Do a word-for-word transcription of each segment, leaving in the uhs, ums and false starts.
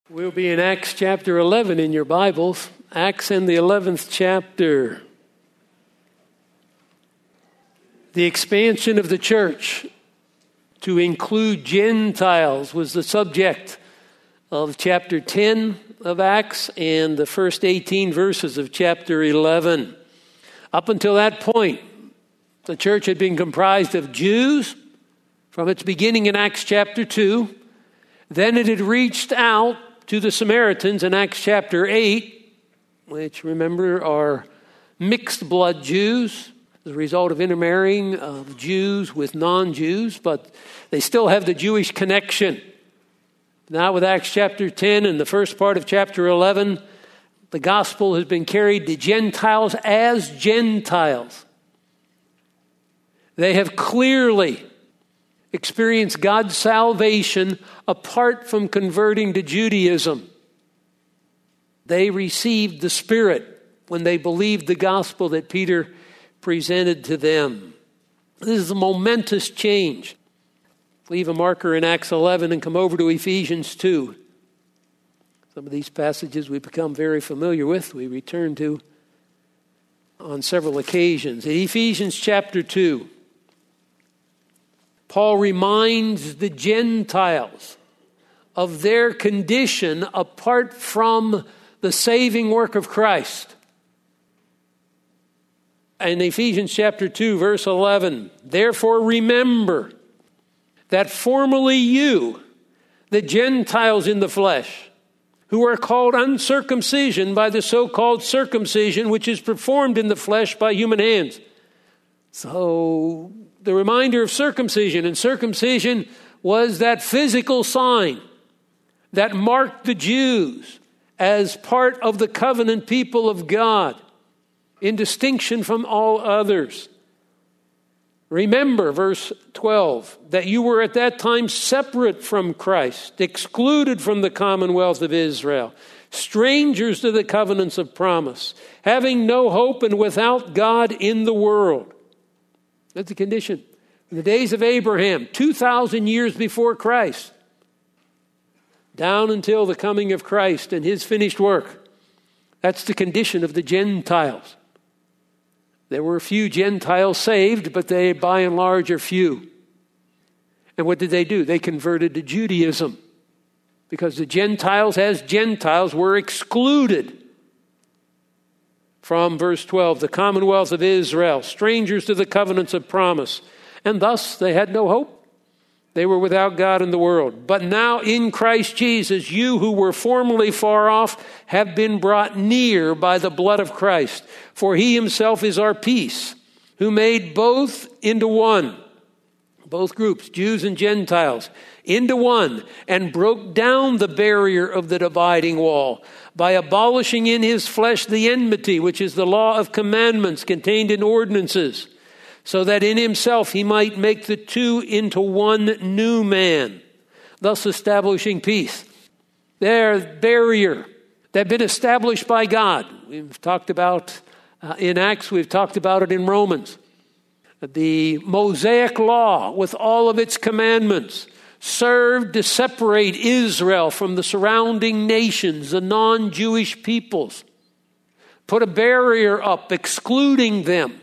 We'll be in Acts chapter eleven in your Bibles. Acts in the eleventh chapter. The expansion of the church to include Gentiles was the subject of chapter ten of Acts and the first eighteen verses of chapter eleven. Up until that point, the church had been comprised of Jews from its beginning in Acts chapter two. Then it had reached out to the Samaritans in Acts chapter eight, which, remember, are mixed blood Jews as a result of intermarrying of Jews with non-Jews, but they still have the Jewish connection. Now with Acts chapter ten and the first part of chapter eleven, the gospel has been carried to Gentiles as Gentiles. They have clearly experienced God's salvation apart from converting to Judaism. They received the Spirit when they believed the gospel that Peter presented to them. This is a momentous change. Leave a marker in Acts eleven and come over to Ephesians two. Some of these passages we become very familiar with. We return to on several occasions. In Ephesians chapter two, Paul reminds the Gentiles of their condition apart from the saving work of Christ. In Ephesians chapter two, verse eleven, therefore remember that formerly you, the Gentiles in the flesh, who are called uncircumcision by the so-called circumcision which is performed in the flesh by human hands. So the reminder of circumcision, and circumcision was that physical sign that marked the Jews as part of the covenant people of God, in distinction from all others. Remember, verse twelve, that you were at that time separate from Christ, excluded from the commonwealth of Israel, strangers to the covenants of promise, having no hope and without God in the world. That's the condition. In the days of Abraham, two thousand years before Christ, down until the coming of Christ and his finished work. That's the condition of the Gentiles. There were a few Gentiles saved, but they, by and large, are few. And what did they do? They converted to Judaism, because the Gentiles, as Gentiles, were excluded from, verse twelve, the commonwealth of Israel, strangers to the covenants of promise. And thus they had no hope. They were without God in the world. But now in Christ Jesus, you who were formerly far off have been brought near by the blood of Christ. For he himself is our peace, who made both into one, both groups, Jews and Gentiles, into one, and broke down the barrier of the dividing wall by abolishing in his flesh the enmity, which is the law of commandments contained in ordinances, so that in himself he might make the two into one new man, thus establishing peace. Their barrier that had been established by God. We've talked about uh, in Acts, we've talked about it in Romans. The Mosaic law with all of its commandments served to separate Israel from the surrounding nations, the non-Jewish peoples. Put a barrier up, excluding them.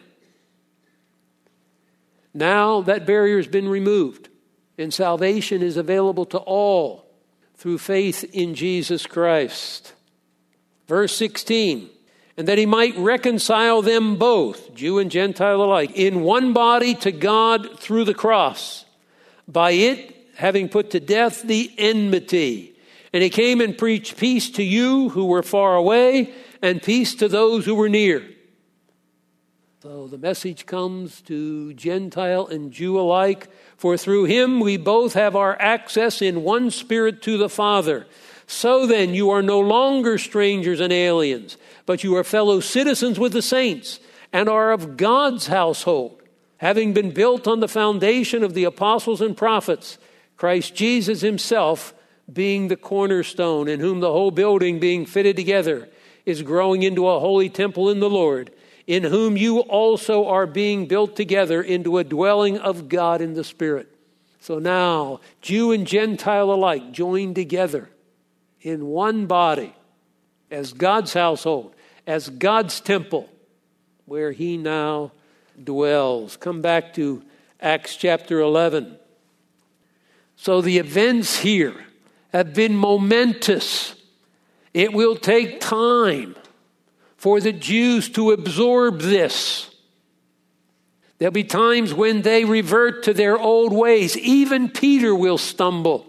Now that barrier has been removed, and salvation is available to all through faith in Jesus Christ. Verse sixteen, and that he might reconcile them both, Jew and Gentile alike, in one body to God through the cross, by it having put to death the enmity. And he came and preached peace to you who were far away, and peace to those who were near. So the message comes to Gentile and Jew alike. For through him we both have our access in one spirit to the Father. So then you are no longer strangers and aliens, but you are fellow citizens with the saints and are of God's household, having been built on the foundation of the apostles and prophets, Christ Jesus himself being the cornerstone, in whom the whole building being fitted together is growing into a holy temple in the Lord, in whom you also are being built together into a dwelling of God in the Spirit. So now, Jew and Gentile alike joined together in one body as God's household, as God's temple, where he now dwells. Come back to Acts chapter eleven. So the events here have been momentous. It will take time for the Jews to absorb this. There'll be times when they revert to their old ways. Even Peter will stumble.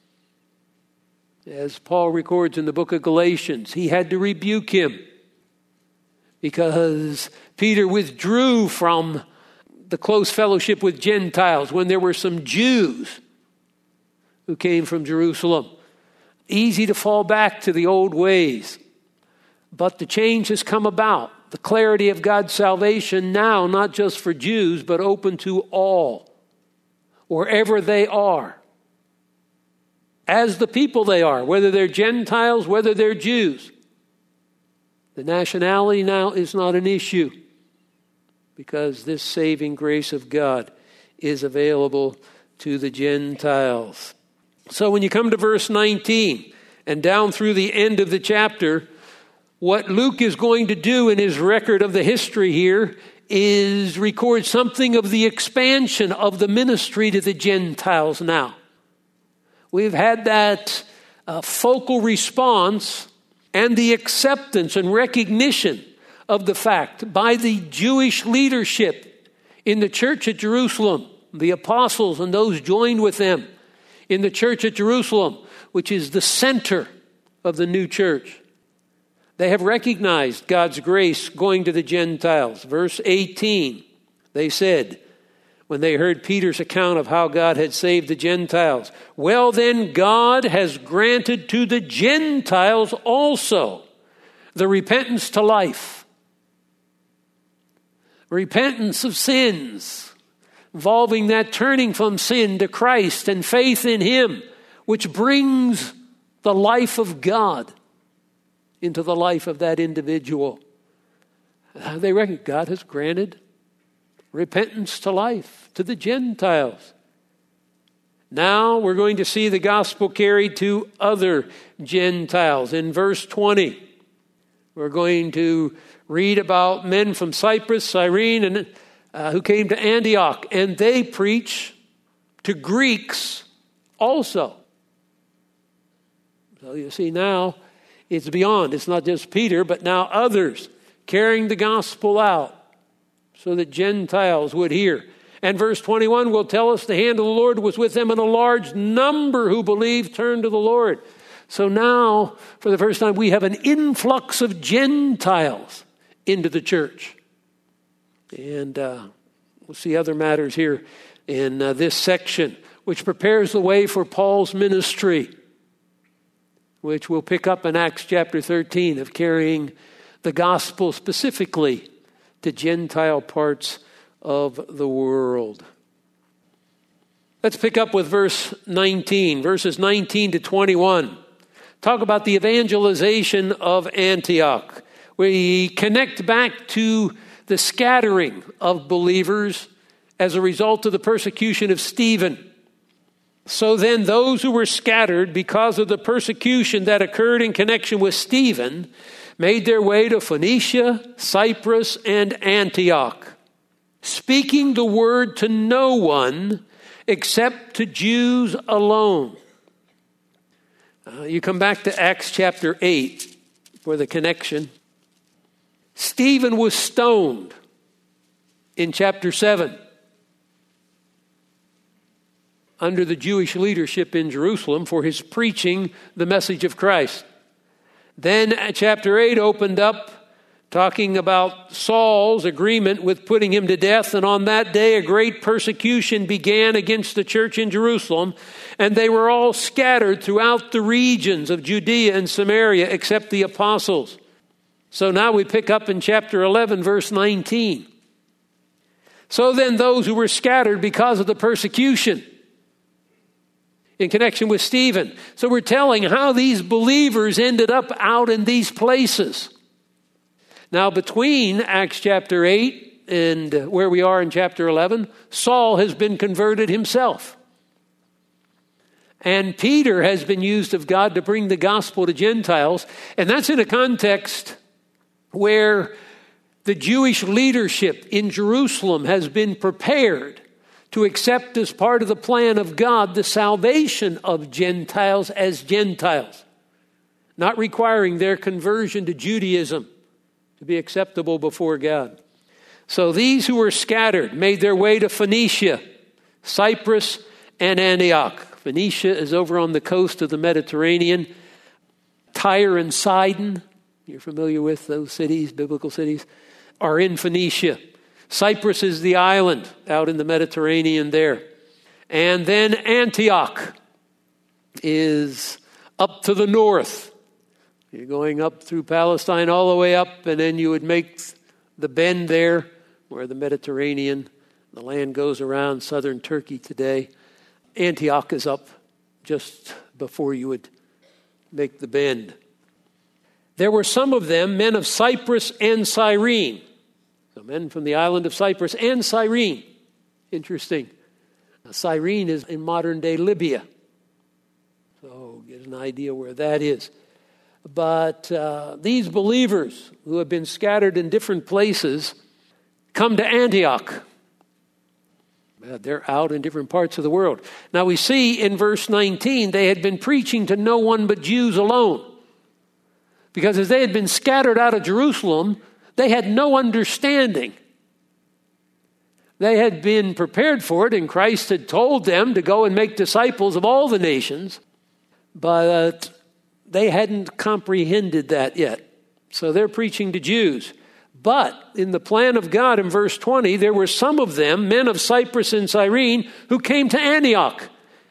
As Paul records in the book of Galatians, he had to rebuke him because Peter withdrew from the close fellowship with Gentiles when there were some Jews who came from Jerusalem. Easy to fall back to the old ways. But the change has come about. The clarity of God's salvation now, not just for Jews, but open to all, wherever they are. As the people they are, whether they're Gentiles, whether they're Jews. The nationality now is not an issue because this saving grace of God is available to the Gentiles. So when you come to verse nineteen and down through the end of the chapter, what Luke is going to do in his record of the history here is record something of the expansion of the ministry to the Gentiles now. We've had that uh, focal response and the acceptance and recognition of the fact by the Jewish leadership in the church at Jerusalem, the apostles and those joined with them in the church at Jerusalem, which is the center of the new church. They have recognized God's grace going to the Gentiles. Verse eighteen, they said, when they heard Peter's account of how God had saved the Gentiles, well then God has granted to the Gentiles also the repentance to life. Repentance of sins, involving that turning from sin to Christ and faith in him, which brings the life of God into the life of that individual. They reckon God has granted repentance to life to the Gentiles. Now we're going to see the gospel carried to other Gentiles. In verse twenty, we're going to read about men from Cyprus, Cyrene, and uh, who came to Antioch, and they preach to Greeks also. So you see now, it's beyond. It's not just Peter, but now others carrying the gospel out so that Gentiles would hear. And verse twenty-one will tell us the hand of the Lord was with them, and a large number who believed turned to the Lord. So now, for the first time, we have an influx of Gentiles into the church. And uh, we'll see other matters here in uh, this section, which prepares the way for Paul's ministry, which we'll pick up in Acts chapter thirteen, of carrying the gospel specifically to Gentile parts of the world. Let's pick up with verse nineteen, verses nineteen to twenty-one. Talk about the evangelization of Antioch. We connect back to the scattering of believers as a result of the persecution of Stephen. So then those who were scattered because of the persecution that occurred in connection with Stephen made their way to Phoenicia, Cyprus, and Antioch, speaking the word to no one except to Jews alone. Uh, you come back to Acts chapter eight for the connection. Stephen was stoned in chapter seven under the Jewish leadership in Jerusalem for his preaching the message of Christ. Then chapter eight opened up talking about Saul's agreement with putting him to death. And on that day, a great persecution began against the church in Jerusalem. And they were all scattered throughout the regions of Judea and Samaria, except the apostles. So now we pick up in chapter eleven, verse nineteen. So then those who were scattered because of the persecution in connection with Stephen. So we're telling how these believers ended up out in these places. Now, between Acts chapter eight and where we are in chapter eleven, Saul has been converted himself. And Peter has been used of God to bring the gospel to Gentiles. And that's in a context where the Jewish leadership in Jerusalem has been prepared to accept as part of the plan of God the salvation of Gentiles as Gentiles, not requiring their conversion to Judaism to be acceptable before God. So these who were scattered made their way to Phoenicia, Cyprus, and Antioch. Phoenicia is over on the coast of the Mediterranean. Tyre and Sidon, you're familiar with those cities, biblical cities, are in Phoenicia. Cyprus is the island out in the Mediterranean there. And then Antioch is up to the north. You're going up through Palestine all the way up, and then you would make the bend there where the Mediterranean, the land goes around southern Turkey today. Antioch is up just before you would make the bend. There were some of them, men of Cyprus and Cyrene. So men from the island of Cyprus and Cyrene. Interesting. Now, Cyrene is in modern-day Libya. So get an idea where that is. But uh, these believers who have been scattered in different places come to Antioch. They're out in different parts of the world. Now we see in verse nineteen, they had been preaching to no one but Jews alone. Because as they had been scattered out of Jerusalem, they had no understanding. They had been prepared for it, and Christ had told them to go and make disciples of all the nations, but they hadn't comprehended that yet. So they're preaching to Jews. But in the plan of God in verse twenty, there were some of them, men of Cyprus and Cyrene, who came to Antioch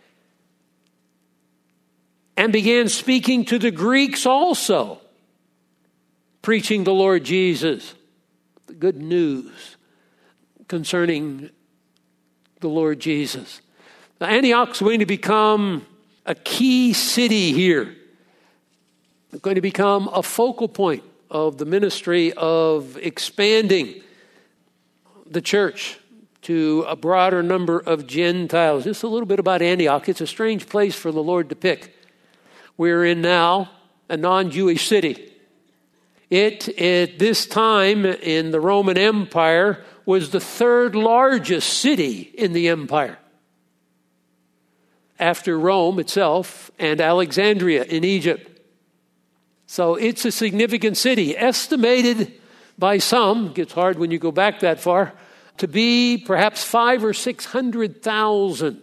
and began speaking to the Greeks also, preaching the Lord Jesus, the good news concerning the Lord Jesus. Now, Antioch's going to become a key city here. It's going to become a focal point of the ministry of expanding the church to a broader number of Gentiles. Just a little bit about Antioch. It's a strange place for the Lord to pick. We're in now a non-Jewish city. It, at this time in the Roman Empire, was the third largest city in the empire, after Rome itself and Alexandria in Egypt. So it's a significant city, estimated by some, it gets hard when you go back that far, to be perhaps five or six hundred thousand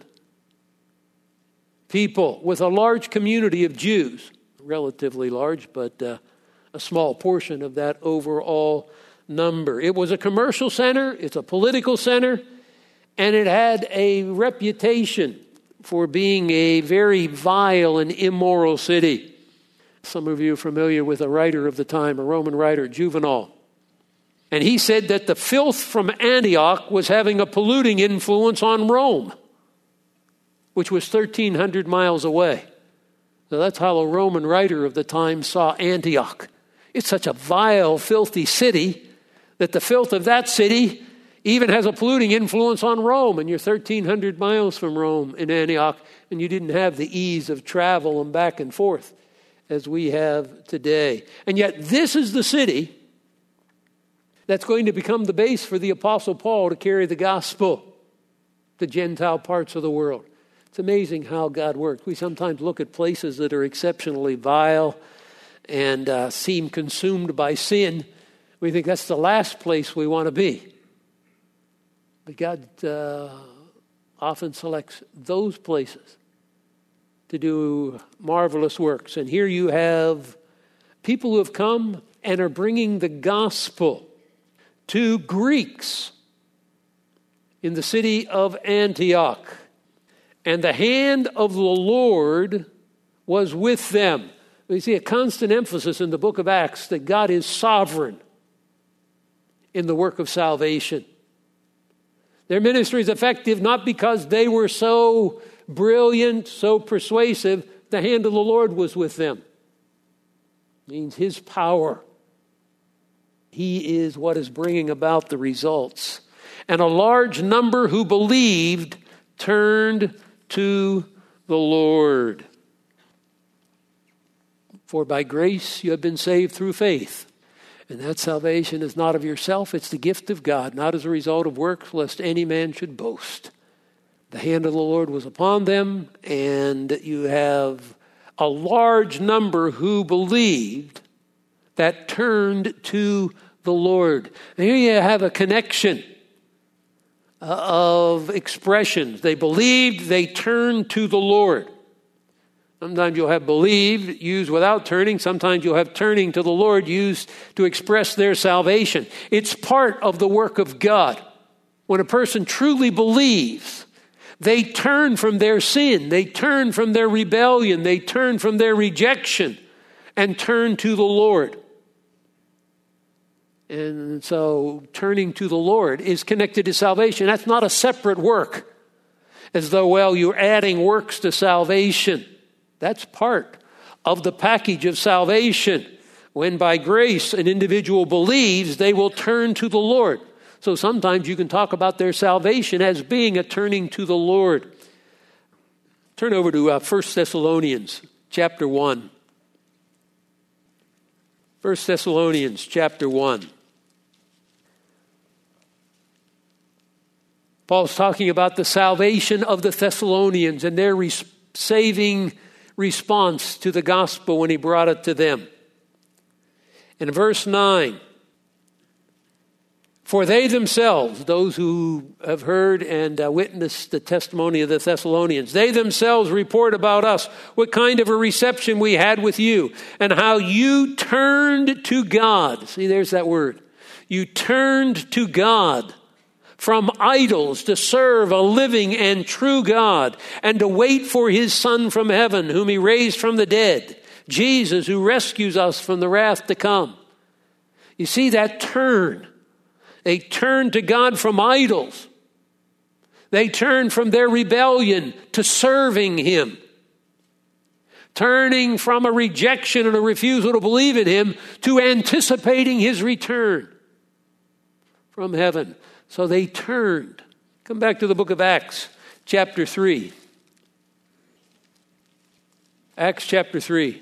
people with a large community of Jews, relatively large, but uh, a small portion of that overall number. It was a commercial center, it's a political center, and it had a reputation for being a very vile and immoral city. Some of you are familiar with a writer of the time, a Roman writer, Juvenal. And he said that the filth from Antioch was having a polluting influence on Rome, which was thirteen hundred miles away. So that's how a Roman writer of the time saw Antioch. It's such a vile, filthy city that the filth of that city even has a polluting influence on Rome. And you're thirteen hundred miles from Rome in Antioch, and you didn't have the ease of travel and back and forth as we have today. And yet this is the city that's going to become the base for the Apostle Paul to carry the gospel to Gentile parts of the world. It's amazing how God works. We sometimes look at places that are exceptionally vile and uh, seem consumed by sin. We think that's the last place we want to be. But God uh, often selects those places to do marvelous works. And here you have people who have come and are bringing the gospel to Greeks in the city of Antioch. And the hand of the Lord was with them. We see a constant emphasis in the book of Acts that God is sovereign in the work of salvation. Their ministry is effective not because they were so brilliant, so persuasive. The hand of the Lord was with them. It means his power. He is what is bringing about the results. And a large number who believed turned to the Lord. For by grace you have been saved through faith. And that salvation is not of yourself, it's the gift of God, not as a result of works, lest any man should boast. The hand of the Lord was upon them, and you have a large number who believed that turned to the Lord. And here you have a connection of expressions. They believed, they turned to the Lord. Sometimes you'll have believed used without turning. Sometimes you'll have turning to the Lord used to express their salvation. It's part of the work of God. When a person truly believes, they turn from their sin. They turn from their rebellion. They turn from their rejection and turn to the Lord. And so turning to the Lord is connected to salvation. That's not a separate work, as though, well, you're adding works to salvation. That's part of the package of salvation. When by grace an individual believes, they will turn to the Lord. So sometimes you can talk about their salvation as being a turning to the Lord. Turn over to uh, First Thessalonians chapter one. First Thessalonians chapter one. Paul's talking about the salvation of the Thessalonians and their res- saving response to the gospel when he brought it to them. In verse nine, for they themselves, those who have heard and uh, witnessed the testimony of the Thessalonians, they themselves report about us what kind of a reception we had with you and how you turned to God. See, there's that word. You turned to God from idols to serve a living and true God and to wait for his Son from heaven, whom he raised from the dead, Jesus, who rescues us from the wrath to come. You see that turn. They turn to God from idols. They turn from their rebellion to serving him. Turning from a rejection and a refusal to believe in him to anticipating his return from heaven. So they turned. Come back to the book of Acts, chapter three. Acts chapter three.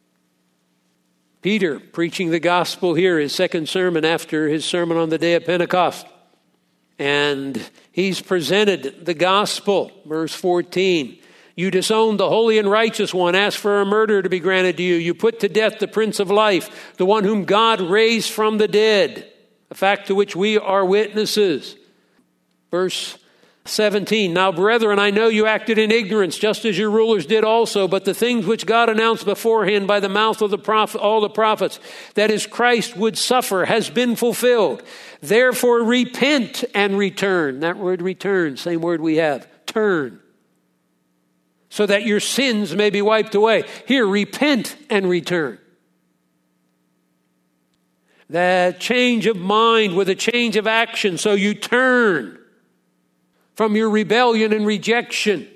Peter preaching the gospel here, his second sermon after his sermon on the day of Pentecost. And he's presented the gospel, verse fourteen. You disowned the holy and righteous one, asked for a murder to be granted to you. You put to death the Prince of Life, the one whom God raised from the dead, a fact to which we are witnesses. Verse seventeen, now brethren, I know you acted in ignorance, just as your rulers did also, but the things which God announced beforehand by the mouth of the prophet, all the prophets, that is Christ would suffer, has been fulfilled. Therefore repent and return. That word return, same word we have, turn. So that your sins may be wiped away. Here, repent and return. That change of mind with a change of action. So you turn from your rebellion and rejection.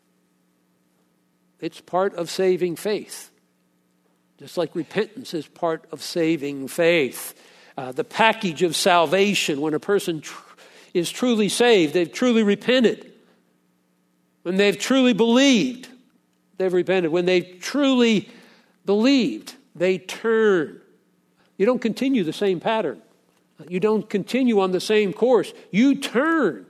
It's part of saving faith. Just like repentance is part of saving faith. Uh, the package of salvation, when a person tr- is truly saved, they've truly repented. When they've truly believed, they've repented. When they've truly believed, they turn. You don't continue the same pattern. You don't continue on the same course. You turn.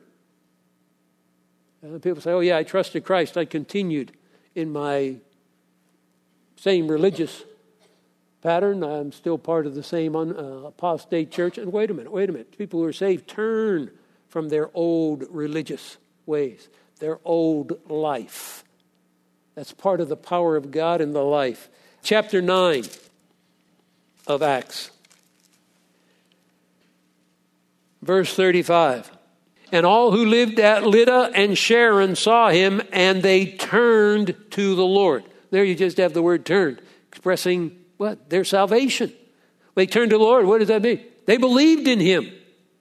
And people say, oh yeah, I trusted Christ. I continued in my same religious pattern. I'm still part of the same un, uh, apostate church. And wait a minute, wait a minute. People who are saved turn from their old religious ways, their old life. That's part of the power of God in the life. Chapter nine. Of Acts. Verse thirty-five. And all who lived at Lydda and Sharon saw him, and they turned to the Lord. There you just have the word turned, expressing what? Their salvation. They turned to the Lord. What does that mean? They believed in him.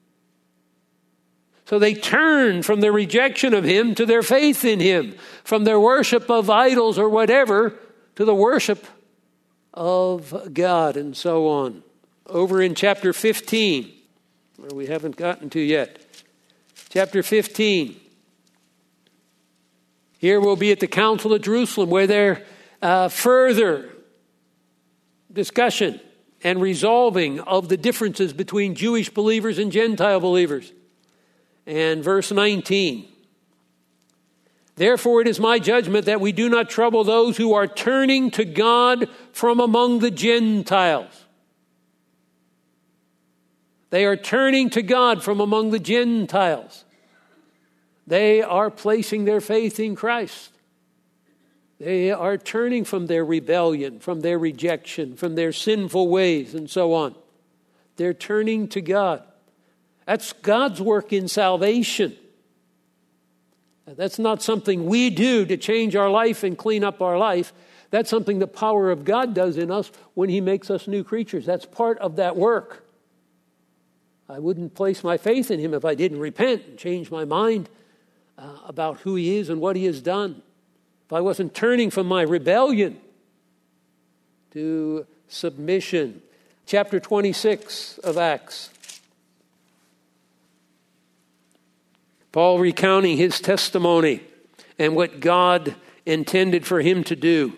So they turned from their rejection of him to their faith in him, from their worship of idols or whatever to the worship of God, and so on. Over in chapter fifteen, where we haven't gotten to yet. Chapter fifteen. Here we'll be at the Council at Jerusalem, where there uh, further discussion and resolving of the differences between Jewish believers and Gentile believers. And verse nineteen. Therefore it is my judgment that we do not trouble those who are turning to God from among the Gentiles. They are turning to God from among the Gentiles. They are placing their faith in Christ. They are turning from their rebellion, from their rejection, from their sinful ways, and so on. They're turning to God. That's God's work in salvation. That's not something we do to change our life and clean up our life. That's something the power of God does in us when he makes us new creatures. That's part of that work. I wouldn't place my faith in him if I didn't repent and change my mind uh, about who he is and what he has done. If I wasn't turning from my rebellion to submission. Chapter twenty-six of Acts. Paul recounting his testimony and what God intended for him to do.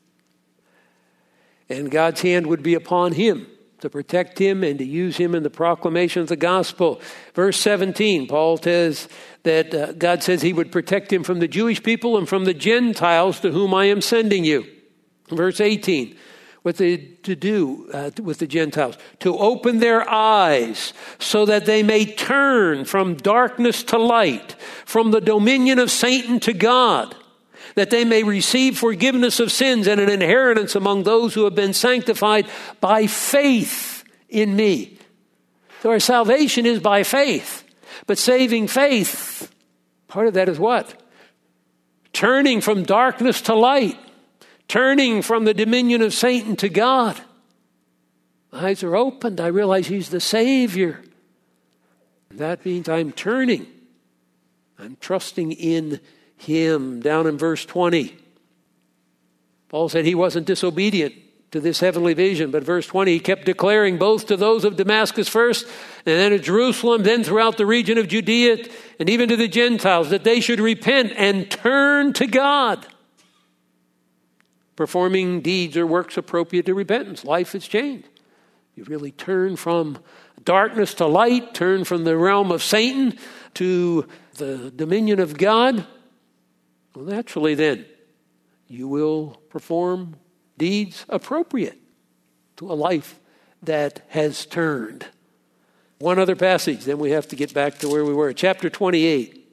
And God's hand would be upon him to protect him and to use him in the proclamation of the gospel. Verse seventeen, Paul says that uh, God says he would protect him from the Jewish people and from the Gentiles to whom I am sending you. Verse eighteen, what they to do uh, with the Gentiles, to open their eyes so that they may turn from darkness to light, from the dominion of Satan to God, that they may receive forgiveness of sins and an inheritance among those who have been sanctified by faith in me. So our salvation is by faith. But saving faith, part of that is what? Turning from darkness to light. Turning from the dominion of Satan to God. My eyes are opened. I realize he's the Savior. That means I'm turning. I'm trusting in him. Down in verse twenty, Paul said he wasn't disobedient to this heavenly vision, but verse twenty, he kept declaring both to those of Damascus first, and then at Jerusalem, then throughout the region of Judea, and even to the Gentiles, that they should repent and turn to God, performing deeds or works appropriate to repentance. Life has changed. You really turn from darkness to light, turn from the realm of Satan to the dominion of God. Well, naturally then, you will perform deeds appropriate to a life that has turned. One other passage, then we have to get back to where we were. Chapter twenty-eight.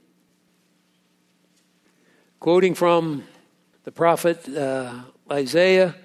Quoting from the prophet uh, Isaiah.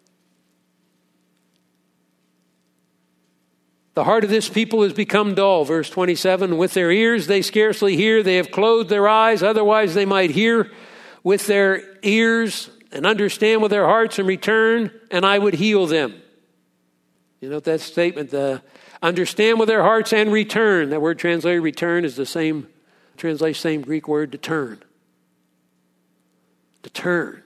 The heart of this people has become dull. Verse twenty-seven. With their ears they scarcely hear. They have closed their eyes. Otherwise they might hear with their ears and understand with their hearts and return, and I would heal them. You know that statement, the understand with their hearts and return. That word translated return is the same, translation same Greek word to turn. To turn.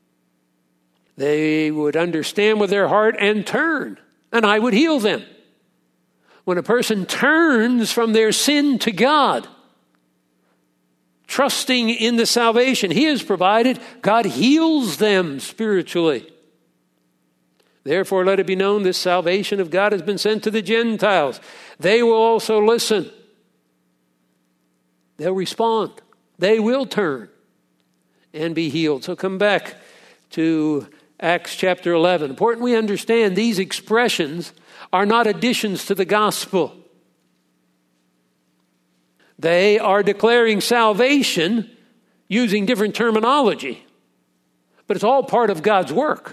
They would understand with their heart and turn, and I would heal them. When a person turns from their sin to God, trusting in the salvation he has provided, God heals them spiritually. Therefore, let it be known this salvation of God has been sent to the Gentiles. They will also listen. They'll respond. They will turn and be healed. So come back to Acts chapter eleven. Important we understand these expressions are not additions to the gospel. They are declaring salvation using different terminology. But it's all part of God's work.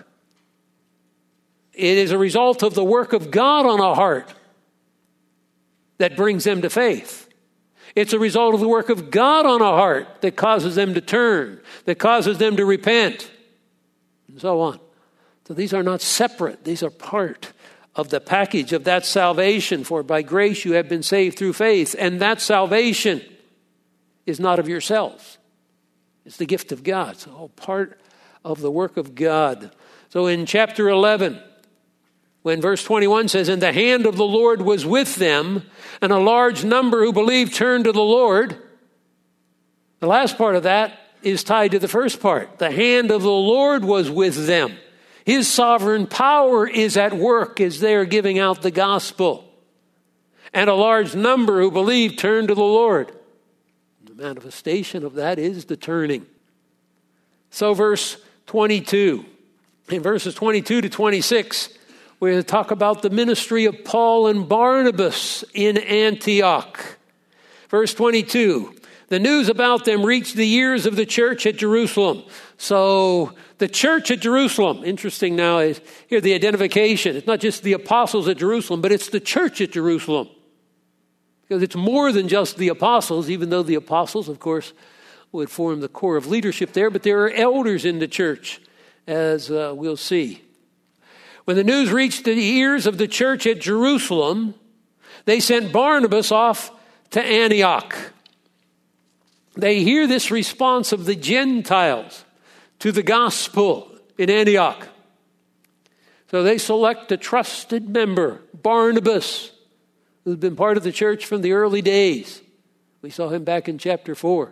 It is a result of the work of God on a heart that brings them to faith. It's a result of the work of God on a heart that causes them to turn, that causes them to repent, and so on. So these are not separate. These are part of the package of that salvation. For by grace you have been saved through faith. And that salvation is not of yourselves. It's the gift of God. It's all part of the work of God. So in chapter eleven, when verse twenty-one says, and the hand of the Lord was with them, and a large number who believed turned to the Lord. The last part of that is tied to the first part. The hand of the Lord was with them. His sovereign power is at work as they are giving out the gospel. And a large number who believe turned to the Lord. The manifestation of that is the turning. So verse twenty-two. In verses twenty-two to twenty-six, we're going to talk about the ministry of Paul and Barnabas in Antioch. Verse twenty-two. The news about them reached the ears of the church at Jerusalem. So the church at Jerusalem, interesting now is here the identification. It's not just the apostles at Jerusalem, but it's the church at Jerusalem. Because it's more than just the apostles, even though the apostles, of course, would form the core of leadership there. But there are elders in the church, as uh, we'll see. When the news reached the ears of the church at Jerusalem, they sent Barnabas off to Antioch. They hear this response of the Gentiles to the gospel in Antioch. So they select a trusted member, Barnabas, who's been part of the church from the early days. We saw him back in chapter four.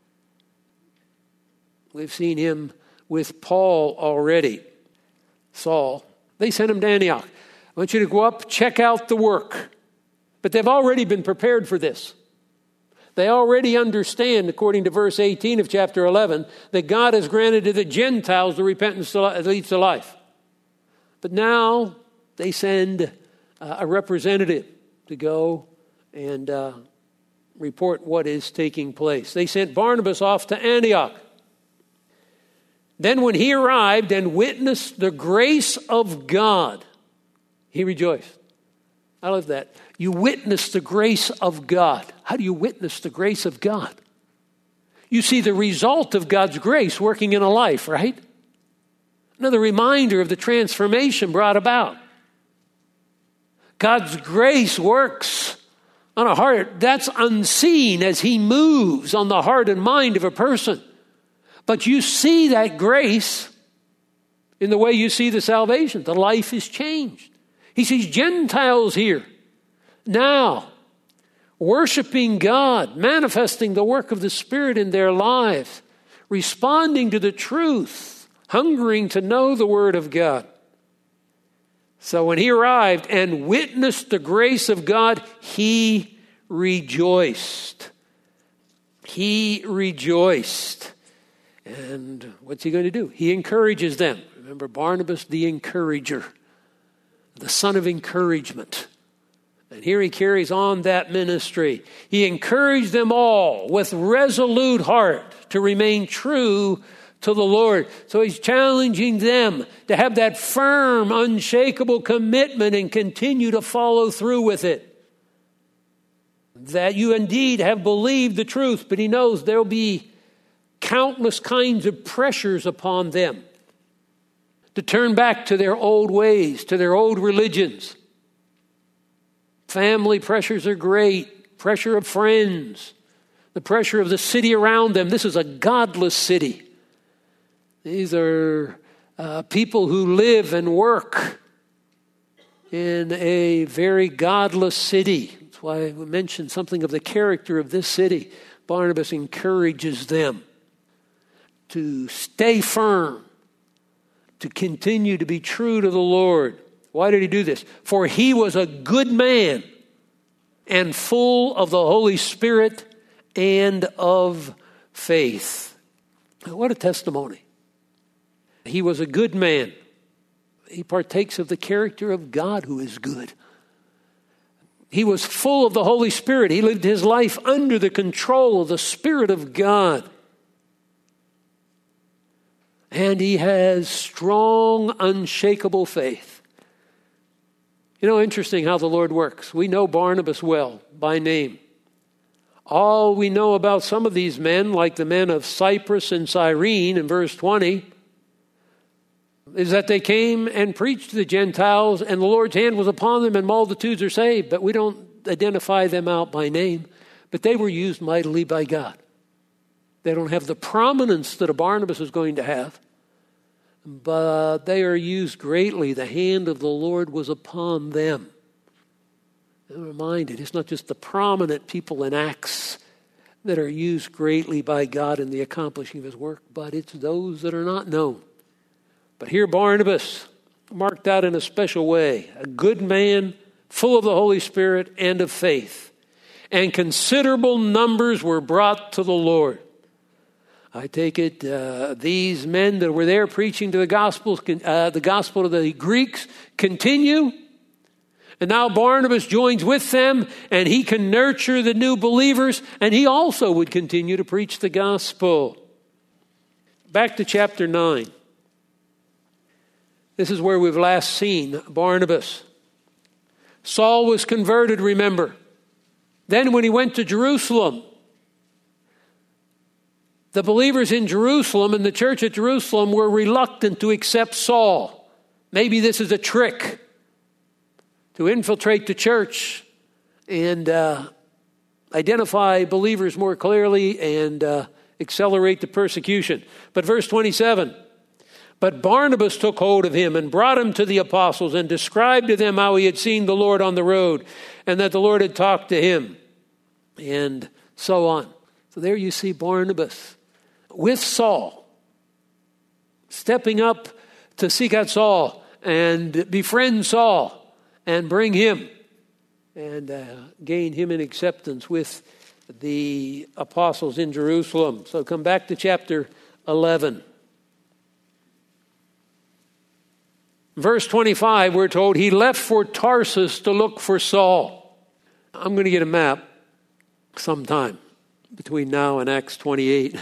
We've seen him with Paul already. Saul. They sent him to Antioch. I want you to go up, check out the work. But they've already been prepared for this. They already understand, according to verse eighteen of chapter eleven, that God has granted to the Gentiles the repentance that leads to life. But now they send uh, a representative to go and uh, report what is taking place. They sent Barnabas off to Antioch. Then when he arrived and witnessed the grace of God, he rejoiced. I love that. You witness the grace of God. How do you witness the grace of God? You see the result of God's grace working in a life, right? Another reminder of the transformation brought about. God's grace works on a heart that's unseen as he moves on the heart and mind of a person. But you see that grace in the way you see the salvation. The life is changed. He sees Gentiles here now worshiping God, manifesting the work of the Spirit in their lives, responding to the truth, hungering to know the Word of God. So when he arrived and witnessed the grace of God, he rejoiced. He rejoiced. And what's he going to do? He encourages them. Remember, Barnabas, the encourager, the son of encouragement. And here he carries on that ministry. He encouraged them all with resolute heart to remain true to the Lord. So he's challenging them to have that firm, unshakable commitment and continue to follow through with it. That you indeed have believed the truth, but he knows there'll be countless kinds of pressures upon them to turn back to their old ways, to their old religions. Family pressures are great. Pressure of friends. The pressure of the city around them. This is a godless city. These are uh, people who live and work in a very godless city. That's why we mentioned something of the character of this city. Barnabas encourages them to stay firm, to continue to be true to the Lord. Why did he do this? For he was a good man and full of the Holy Spirit and of faith. What a testimony. He was a good man. He partakes of the character of God who is good. He was full of the Holy Spirit. He lived his life under the control of the Spirit of God. And he has strong, unshakable faith. You know, interesting how the Lord works. We know Barnabas well by name. All we know about some of these men, like the men of Cyprus and Cyrene in verse twenty, is that they came and preached to the Gentiles and the Lord's hand was upon them and multitudes are saved. But we don't identify them out by name. But they were used mightily by God. They don't have the prominence that a Barnabas is going to have. But they are used greatly. The hand of the Lord was upon them. I'm reminded, it's not just the prominent people in Acts that are used greatly by God in the accomplishing of his work, but it's those that are not known. But here Barnabas, marked out in a special way, a good man, full of the Holy Spirit and of faith. And considerable numbers were brought to the Lord. I take it uh, these men that were there preaching to the gospel, uh, the gospel to the Greeks, continue. And now Barnabas joins with them, and he can nurture the new believers, and he also would continue to preach the gospel. Back to chapter nine. This is where we've last seen Barnabas. Saul was converted, remember. Then when he went to Jerusalem, the believers in Jerusalem and the church at Jerusalem were reluctant to accept Saul. Maybe this is a trick to infiltrate the church and uh, identify believers more clearly and uh, accelerate the persecution. But verse twenty-seven, but Barnabas took hold of him and brought him to the apostles and described to them how he had seen the Lord on the road and that the Lord had talked to him and so on. So there you see Barnabas with Saul, stepping up to seek out Saul and befriend Saul and bring him and uh, gain him in acceptance with the apostles in Jerusalem. So come back to chapter eleven. Verse twenty-five, we're told he left for Tarsus to look for Saul. I'm going to get a map sometime between now and Acts twenty-eight.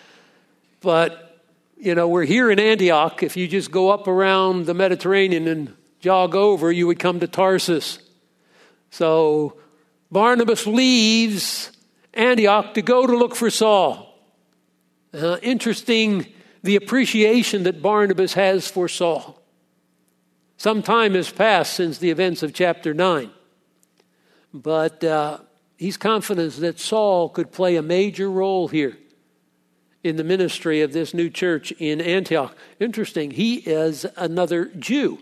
But, you know, we're here in Antioch. If you just go up around the Mediterranean and jog over, you would come to Tarsus. So Barnabas leaves Antioch to go to look for Saul. Uh, interesting, the appreciation that Barnabas has for Saul. Some time has passed since the events of chapter nine. But uh, he's confident that Saul could play a major role here in the ministry of this new church in Antioch. Interesting, he is another Jew.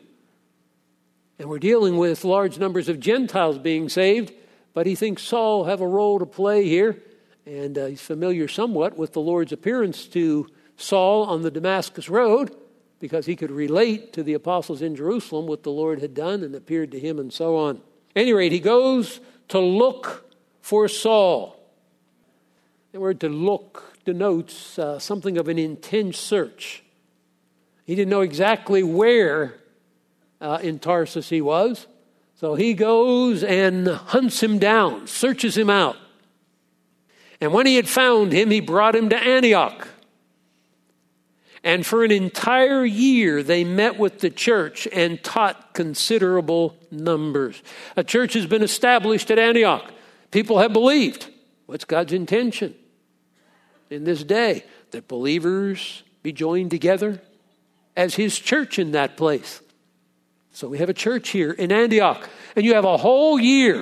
And we're dealing with large numbers of Gentiles being saved, but he thinks Saul have a role to play here. And uh, he's familiar somewhat with the Lord's appearance to Saul on the Damascus Road, because he could relate to the apostles in Jerusalem what the Lord had done and appeared to him and so on. At any rate, he goes to look for Saul. The word to look denotes uh, something of an intense search. He didn't know exactly where uh, in Tarsus he was, so he goes and hunts him down, searches him out. And when he had found him, he brought him to Antioch. And for an entire year, they met with the church and taught considerable numbers. A church has been established at Antioch. People have believed. What's God's intention in this day? That believers be joined together as his church in that place. So we have a church here in Antioch. And you have a whole year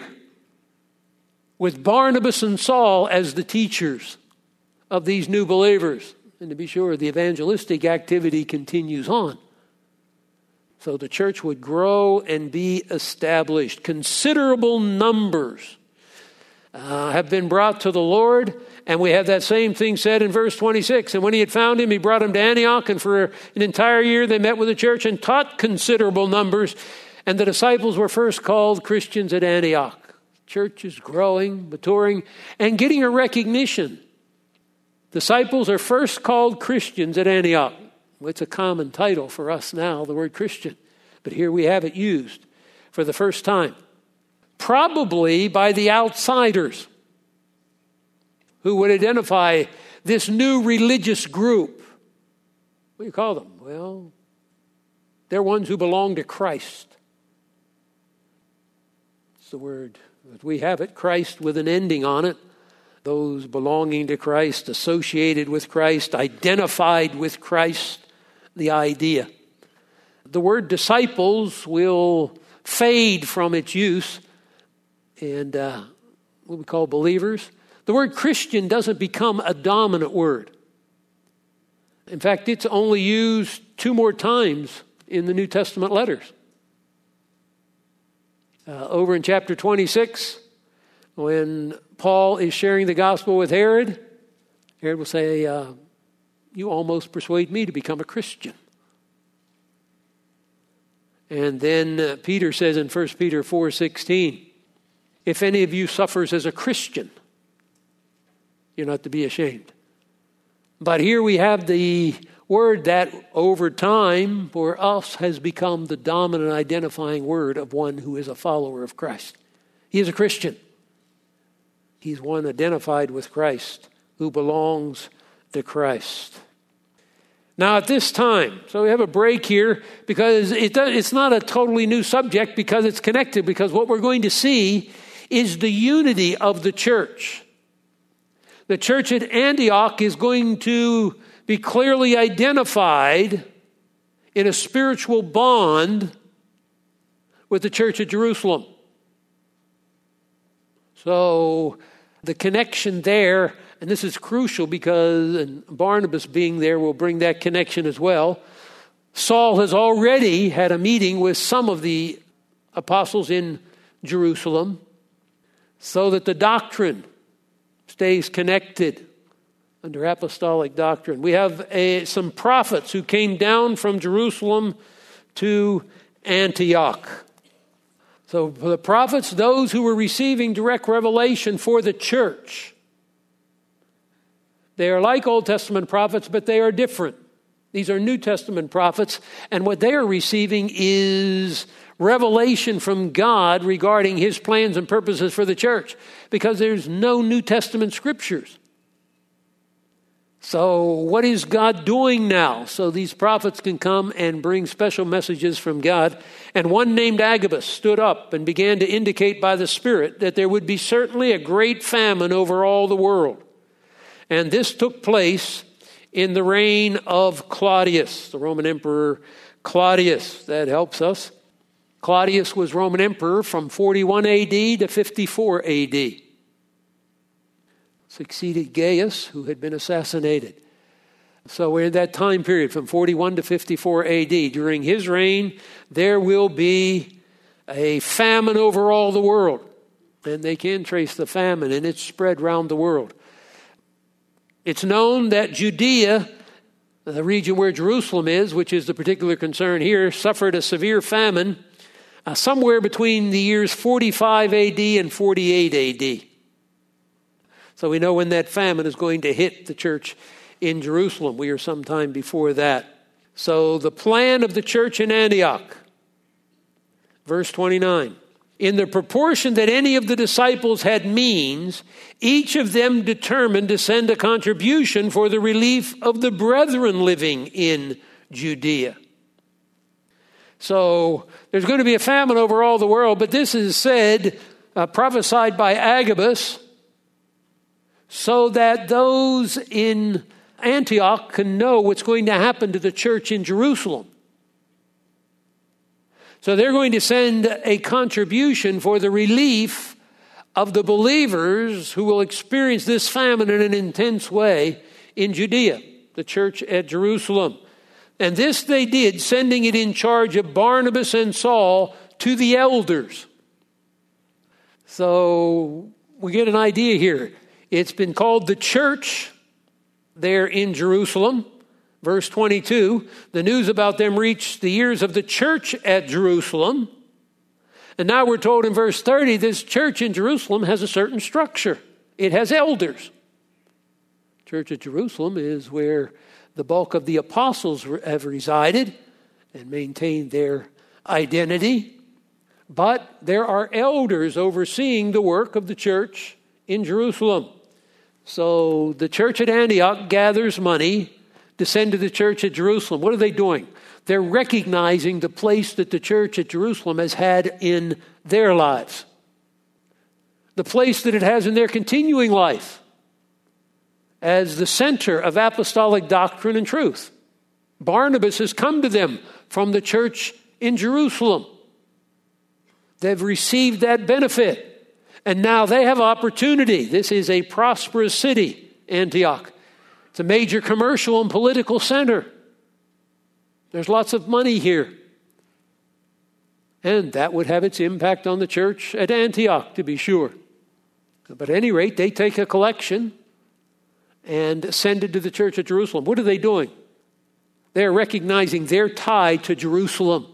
with Barnabas and Saul as the teachers of these new believers. And to be sure, the evangelistic activity continues on. So the church would grow and be established. Considerable numbers uh, have been brought to the Lord. And we have that same thing said in verse twenty-six. And when he had found him, he brought him to Antioch. And for an entire year, they met with the church and taught considerable numbers. And the disciples were first called Christians at Antioch. Church is growing, maturing, and getting a recognition. Disciples are first called Christians at Antioch. Well, it's a common title for us now, the word Christian. But here we have it used for the first time. Probably by the outsiders who would identify this new religious group. What do you call them? Well, they're ones who belong to Christ. It's the word, as we have it, Christ with an ending on it. Those belonging to Christ, associated with Christ, identified with Christ, the idea. The word disciples will fade from its use, and uh, what we call believers. The word Christian doesn't become a dominant word. In fact, it's only used two more times in the New Testament letters. Uh, over in chapter twenty-six, When Paul is sharing the gospel with Herod, Herod will say, uh, you almost persuade me to become a Christian. And then uh, Peter says in First Peter four sixteen, if any of you suffers as a Christian, you're not to be ashamed. But here we have the word that over time for us has become the dominant identifying word of one who is a follower of Christ. He is a Christian. He's one identified with Christ who belongs to Christ. Now at this time, so we have a break here because it does, it's not a totally new subject because it's connected, because what we're going to see is the unity of the church. The church at Antioch is going to be clearly identified in a spiritual bond with the church at Jerusalem. So the connection there, and this is crucial because and Barnabas being there will bring that connection as well. Saul has already had a meeting with some of the apostles in Jerusalem so that the doctrine stays connected under apostolic doctrine. We have a, some prophets who came down from Jerusalem to Antioch. So for the prophets, those who were receiving direct revelation for the church, they are like Old Testament prophets, but they are different. These are New Testament prophets, and what they are receiving is revelation from God regarding his plans and purposes for the church, because there's no New Testament scriptures. So what is God doing now? So these prophets can come and bring special messages from God. And one named Agabus stood up and began to indicate by the Spirit that there would be certainly a great famine over all the world. And this took place in the reign of Claudius, the Roman Emperor Claudius. That helps us. Claudius was Roman Emperor from forty-one A D to fifty-four A D. Succeeded Gaius, who had been assassinated. So we're in that time period from forty-one to fifty-four A D. During his reign, there will be a famine over all the world. And they can trace the famine, and it's spread around the world. It's known that Judea, the region where Jerusalem is, which is the particular concern here, suffered a severe famine uh, somewhere between the years forty-five A D and forty-eight A D. So we know when that famine is going to hit the church in Jerusalem. We are sometime before that. So the plan of the church in Antioch, verse twenty-nine. In the proportion that any of the disciples had means, each of them determined to send a contribution for the relief of the brethren living in Judea. So there's going to be a famine over all the world, but this is said, uh, prophesied by Agabus, so that those in Antioch can know what's going to happen to the church in Jerusalem. So they're going to send a contribution for the relief of the believers who will experience this famine in an intense way in Judea, the church at Jerusalem. And this they did, sending it in charge of Barnabas and Saul to the elders. So we get an idea here. It's been called the church there in Jerusalem. Verse twenty-two, the news about them reached the ears of the church at Jerusalem. And now we're told in verse thirty, this church in Jerusalem has a certain structure. It has elders. Church at Jerusalem is where the bulk of the apostles have resided and maintained their identity. But there are elders overseeing the work of the church in Jerusalem. So the church at Antioch gathers money to send to the church at Jerusalem. What are they doing? They're recognizing the place that the church at Jerusalem has had in their lives. The place that it has in their continuing life as the center of apostolic doctrine and truth. Barnabas has come to them from the church in Jerusalem. They've received that benefit. And now they have opportunity. This is a prosperous city, Antioch. It's a major commercial and political center. There's lots of money here. And that would have its impact on the church at Antioch, to be sure. But at any rate, they take a collection and send it to the church at Jerusalem. What are they doing? They're recognizing their tie to Jerusalem.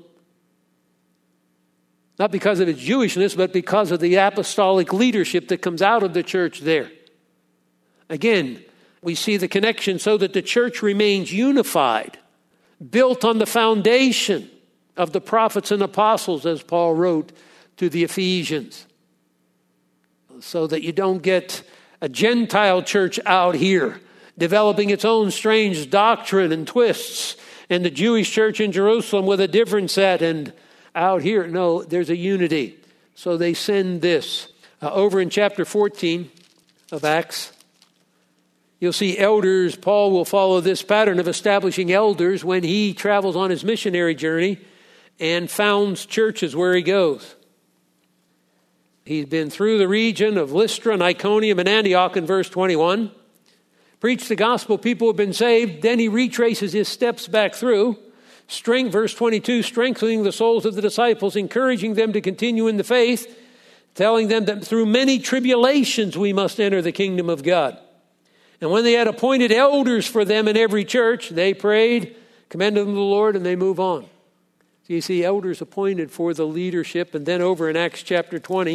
Not because of its Jewishness, but because of the apostolic leadership that comes out of the church there. Again, we see the connection so that the church remains unified, built on the foundation of the prophets and apostles, as Paul wrote to the Ephesians. So that you don't get a Gentile church out here developing its own strange doctrine and twists, and the Jewish church in Jerusalem with a different set, and out here, no, there's a unity. So they send this. Uh, over in chapter fourteen of Acts, you'll see elders. Paul will follow this pattern of establishing elders when he travels on his missionary journey and founds churches where he goes. He's been through the region of Lystra and Iconium and Antioch in verse twenty-one. Preached the gospel, people have been saved. Then he retraces his steps back through. Strength, verse twenty-two, strengthening the souls of the disciples, encouraging them to continue in the faith, telling them that through many tribulations we must enter the kingdom of God. And when they had appointed elders for them in every church, they prayed, commended them to the Lord, and they move on. So you see elders appointed for the leadership. And then over in Acts chapter twenty,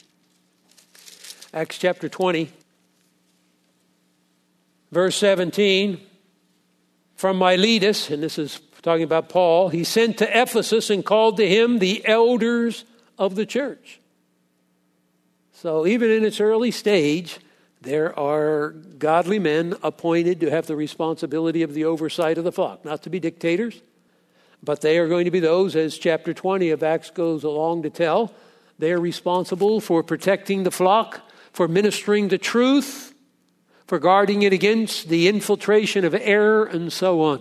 Acts chapter twenty, verse seventeen, from Miletus, and this is talking about Paul, he sent to Ephesus and called to him the elders of the church. So even in its early stage, there are godly men appointed to have the responsibility of the oversight of the flock, not to be dictators, but they are going to be those, as chapter twenty of Acts goes along to tell, they are responsible for protecting the flock, for ministering the truth, for guarding it against the infiltration of error, and so on.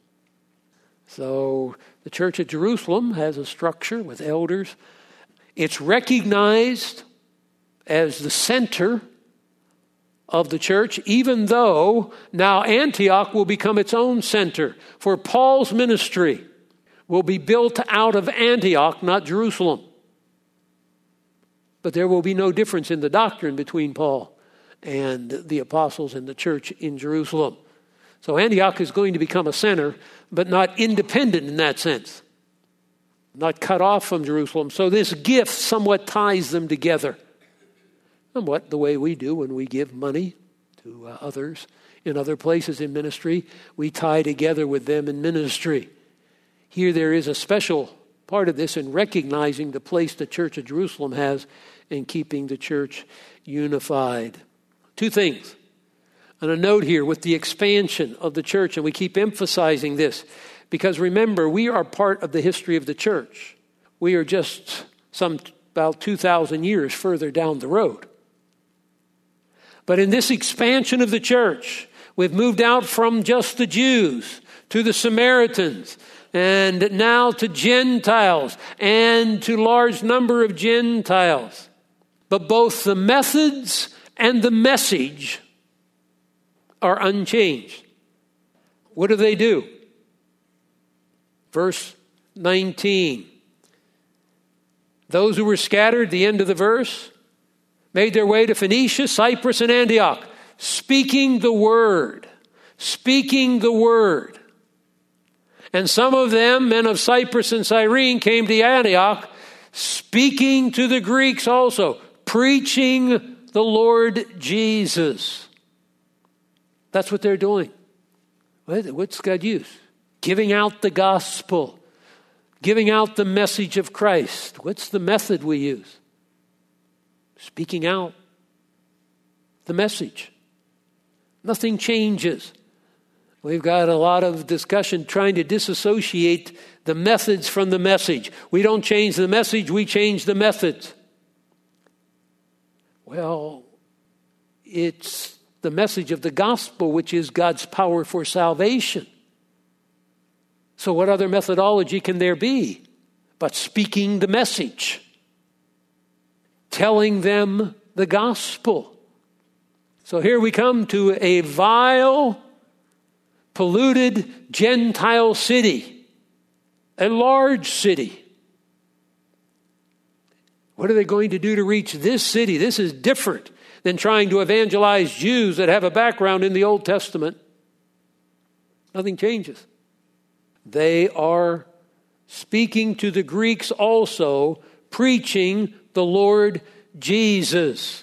So the church at Jerusalem has a structure with elders. It's recognized as the center of the church, even though now Antioch will become its own center. For Paul's ministry will be built out of Antioch, not Jerusalem. But there will be no difference in the doctrine between Paul and the apostles and the church in Jerusalem. So Antioch is going to become a center, but not independent in that sense. Not cut off from Jerusalem. So this gift somewhat ties them together. Somewhat the way we do when we give money to uh, others in other places in ministry. We tie together with them in ministry. Here there is a special part of this in recognizing the place the church of Jerusalem has in keeping the church unified. Two things. And a note here with the expansion of the church, and we keep emphasizing this because remember, we are part of the history of the church. We are just some about two thousand years further down the road. But in this expansion of the church, we've moved out from just the Jews to the Samaritans, and now to Gentiles, and to large number of Gentiles. But both the methods and the message are unchanged. What do they do? Verse nineteen. Those who were scattered, the end of the verse, made their way to Phoenicia, Cyprus, and Antioch, speaking the word. Speaking the word. And some of them, men of Cyprus and Cyrene, came to Antioch, speaking to the Greeks also, preaching the Lord Jesus. That's what they're doing. What's God use? Giving out the gospel. Giving out the message of Christ. What's the method we use? Speaking out the message. Nothing changes. We've got a lot of discussion trying to disassociate the methods from the message. We don't change the message, we change the methods. Well, it's the message of the gospel, which is God's power for salvation. So what other methodology can there be but speaking the message? Telling them the gospel. So here we come to a vile, polluted Gentile city. A large city. What are they going to do to reach this city? This is different. than trying to evangelize Jews that have a background in the Old Testament. Nothing changes. They are speaking to the Greeks also, preaching the Lord Jesus.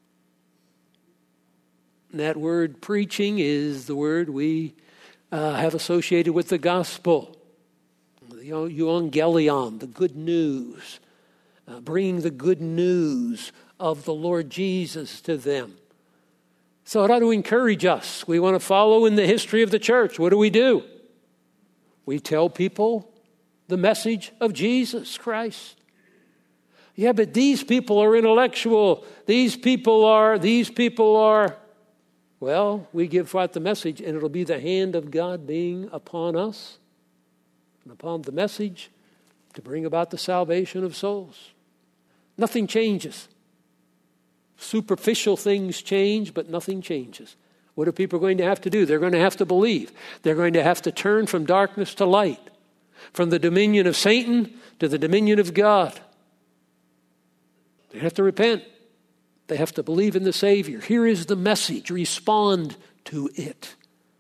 And that word preaching is the word we uh, have associated with the gospel. The euangelion, the good news. Uh, bringing the good news of the Lord Jesus to them. So it ought to encourage us. We want to follow in the history of the church. What do we do? We tell people the message of Jesus Christ. Yeah, but these people are intellectual. These people are, these people are. Well, we give forth the message, and it'll be the hand of God being upon us and upon the message to bring about the salvation of souls. Nothing changes. Superficial things change, but nothing changes. What are people going to have to do? They're going to have to believe. They're going to have to turn from darkness to light, from the dominion of Satan to the dominion of God. They have to repent. They have to believe in the Savior. Here is the message. Respond to it.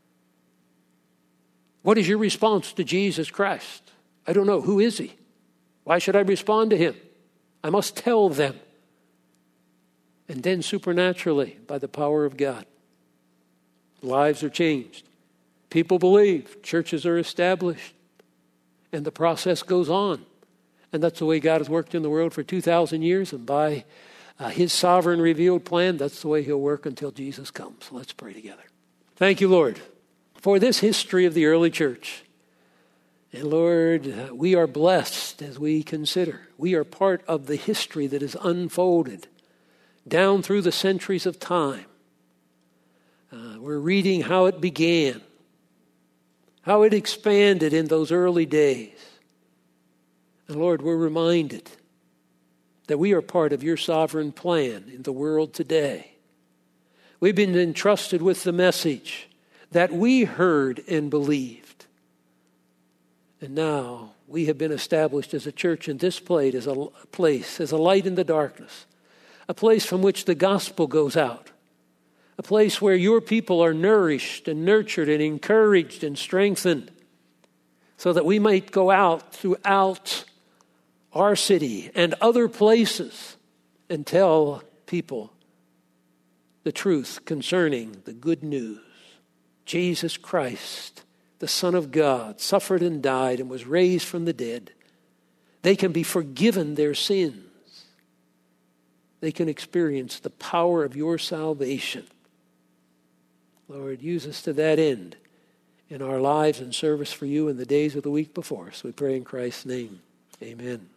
What is your response to Jesus Christ? I don't know. Who is he? Why should I respond to him? I must tell them. And then supernaturally, by the power of God, lives are changed. People believe. Churches are established. And the process goes on. And that's the way God has worked in the world for two thousand years. And by uh, his sovereign revealed plan, that's the way he'll work until Jesus comes. Let's pray together. Thank you, Lord, for this history of the early church. And Lord, uh, we are blessed as we consider. We are part of the history that is unfolded down through the centuries of time. Uh, we're reading how it began, how it expanded in those early days. And Lord, we're reminded that we are part of your sovereign plan in the world today. We've been entrusted with the message that we heard and believed. And now we have been established as a church in this place, as a place, as a light in the darkness, a place from which the gospel goes out, a place where your people are nourished and nurtured and encouraged and strengthened so that we might go out throughout our city and other places and tell people the truth concerning the good news. Jesus Christ, the Son of God, suffered and died and was raised from the dead. They can be forgiven their sins. They can experience the power of your salvation. Lord, use us to that end in our lives and service for you in the days of the week before us. We pray in Christ's name. Amen.